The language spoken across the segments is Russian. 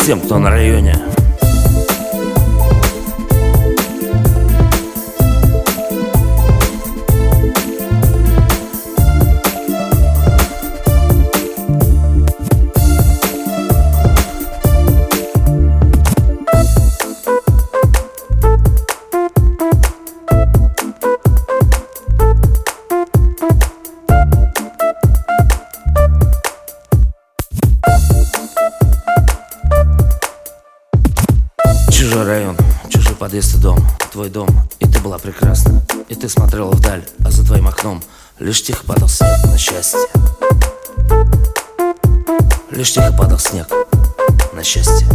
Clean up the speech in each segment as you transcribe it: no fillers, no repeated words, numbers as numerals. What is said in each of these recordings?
всем, кто на районе. Чужой район, чужой подъезд и дом, твой дом, и ты была прекрасна. И ты смотрела вдаль, а за твоим окном лишь тихо падал снег на счастье. Лишь тихо падал снег на счастье.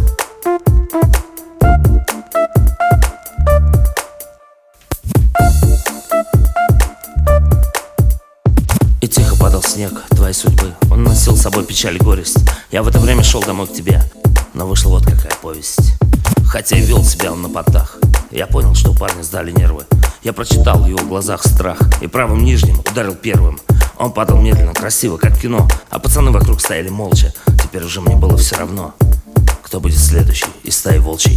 И тихо падал снег твоей судьбы. Он носил с собой печаль и горесть. Я в это время шел домой к тебе, но вышла вот какая повесть. Хотя и вел себя он на потах, я понял, что у парня сдали нервы. Я прочитал в его глазах страх и правым нижним ударил первым. Он падал медленно, красиво, как кино, а пацаны вокруг стояли молча. Теперь уже мне было все равно, кто будет следующий из стаи волчьей.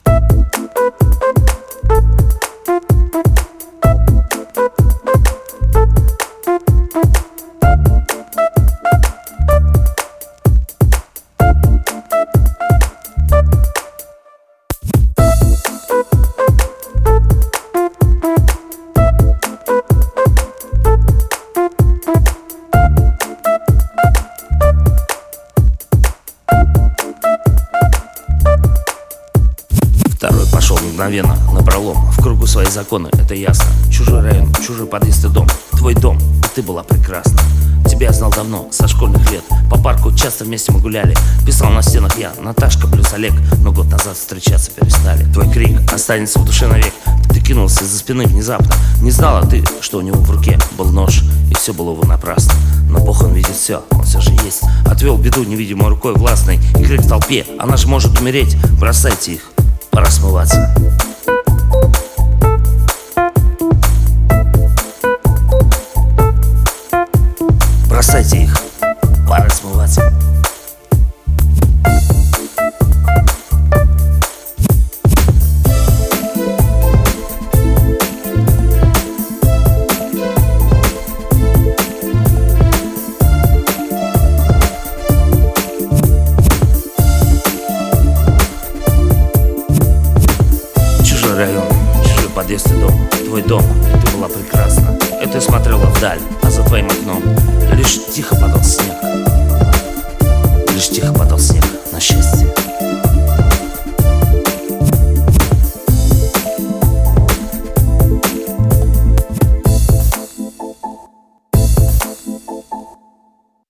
Второй пошел мгновенно, напролом, в кругу свои законы, это ясно. Чужой район, чужой подъезд и дом, твой дом, и ты была прекрасна. Тебя я знал давно, со школьных лет, по парку часто вместе мы гуляли. Писал на стенах я, Наташка плюс Олег, но год назад встречаться перестали. Твой крик останется в душе навек, ты кинулся из-за спины внезапно. Не знала ты, что у него в руке был нож, и все было его напрасно. Но Бог, он видит все, он все же есть. Отвел беду невидимой рукой властной, и крик в толпе, она же может умереть, бросайте их. Пора смываться. Бросайте их. Пора смываться. Район, чужой подъезд и дом, твой дом, и ты была прекрасна. И ты смотрела вдаль, а за твоим окном лишь тихо падал снег. Лишь тихо падал